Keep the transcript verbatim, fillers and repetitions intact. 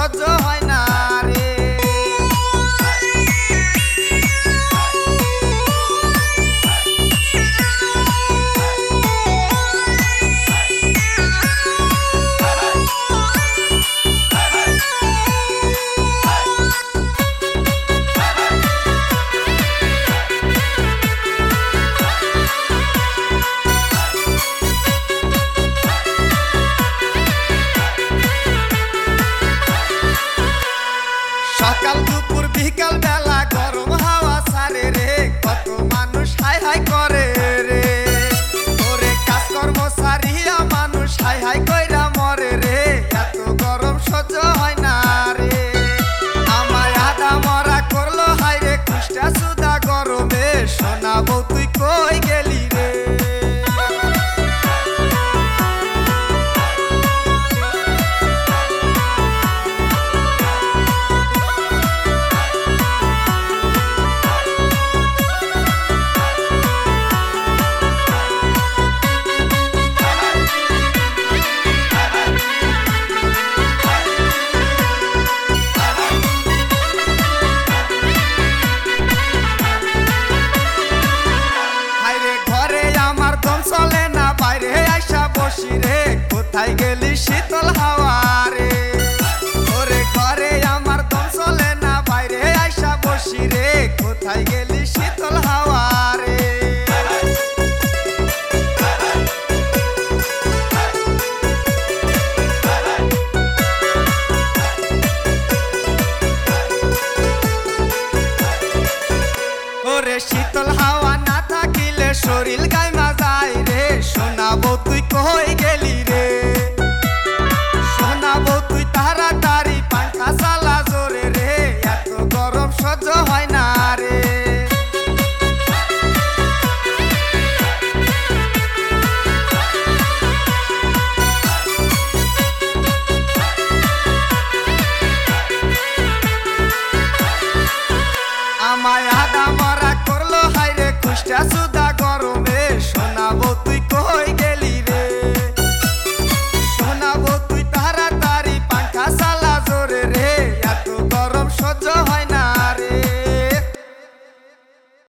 সহ্য হয় না রে। সকাল দুপুর বিকাল বেলা গরম হাওয়া ছাড়ে রে, কত মানুষ হাই হাই করে রে। ওরে কাজকর্ম ছাড়িয়া মানুষ হাই হাই কইরা মরে রে, এত গরম সহ্য হয় না রে। আমায় আধা মরা করলো হাই রে কুষ্টা সুদা গরমে, শোনাবো তুই কই গেলি রে। চলে না বাইরে আইসা বসি রে, কোথায় গেলি শীতল হাওয়া রে। ওরে ঘরে আমার দম চলে না বাইরে আইসা বসি রে, কোথায় গেলি শীতল হাওয়া রে। ওরে শীতল হাওয়া না থাকিলে শরীর গাইমা যায় রে, শোনাবো তুই কই গেলি রে। শোনাবো তুই তাড়াতাড়ি পাঙ্খা চালা জোরে রে, এত গরম সহ্য হয় না রে। আমায় আধা মরা করলো হাই রে কুষ্টা সুদা